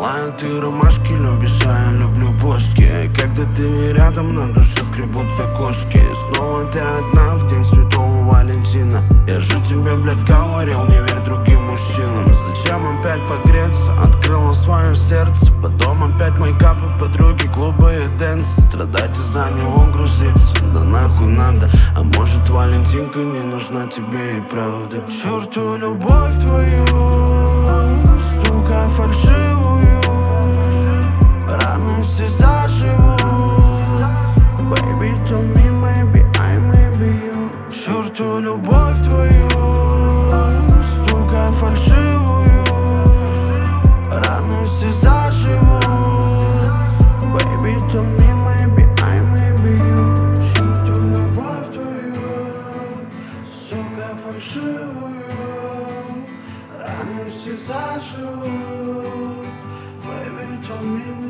Желаю ты ромашки любишь, а я люблю бошки. Когда ты не рядом, на душе скребутся кошки. Снова ты одна в день Святого Валентина. Я же тебе, блядь, говорил, не верь другим мужчинам. Зачем опять погреться? Открыла свое сердце. Потом опять мейкапы, подруги, клубы и дэнсы. Страдать из-за него грузиться, да нахуй надо. А может, Валентинка не нужна тебе и правда. К черту любовь твою, сука, фальшивую. Раны все заживут. Baby, to me, maybe I may be you. К черту любовь твою, сука, фальшивую. Раны все заживут. Baby, to me, maybe I may be you. К черту любовь твою, сука, фальшивую. Раны все заживут. Baby, to me,